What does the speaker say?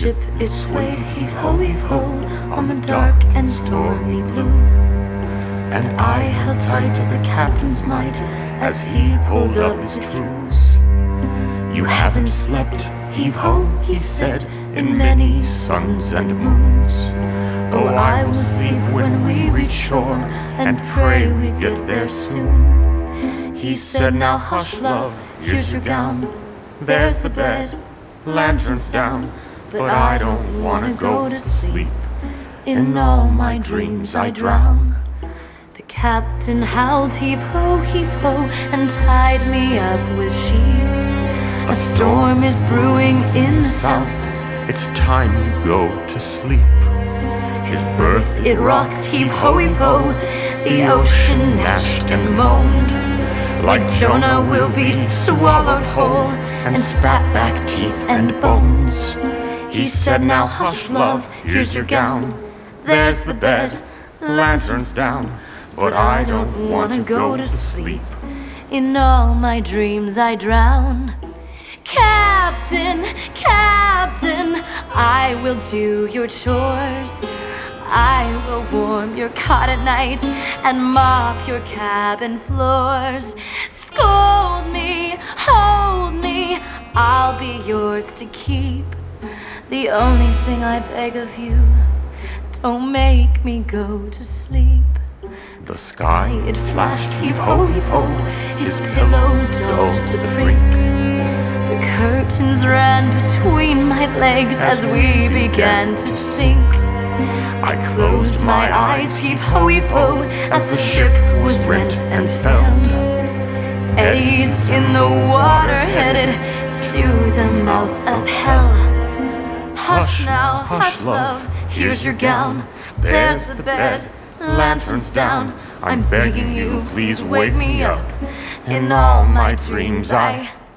ship it swayed, heave-ho, on the dark and stormy blue. And I held tight to the captain's might as he pulled up his screws. "You haven't slept, heave-ho," he said, "in many suns and moons. Oh, I will sleep when we reach shore, and pray we get there soon." He said, "Now hush, love, here's your gown. There's the bed, lanterns down. But I don't wanna go to sleep. In all my dreams I drown." The captain howled heave-ho, and tied me up with sheets. "A storm is brewing in the south. It's time you go to sleep." His berth, it rocked, heave-ho, the ocean gnashed and moaned. Like Jonah will be swallowed whole, and spat back teeth and bones. He said, "Now hush, love, here's your gown. There's the bed, lanterns down. But I don't wanna go to sleep. In all my dreams I drown." "Captain, Captain, I will do your chores. I will warm your cot at night and mop your cabin floors. Scold me, hold me, I'll be yours to keep. The only thing I beg of you, don't make me go to sleep." The sky, it flashed, heave-ho, his pillow dulled the brink. The curtains ran between my legs as we began to sink. I closed my eyes, heave-ho, as the ship was rent and felled. Eddies in the water headed to the mouth of hell. "Hush now, hush, love, here's your gown. There's the bed, lanterns down. I'm begging you, please wake me up. In all my dreams I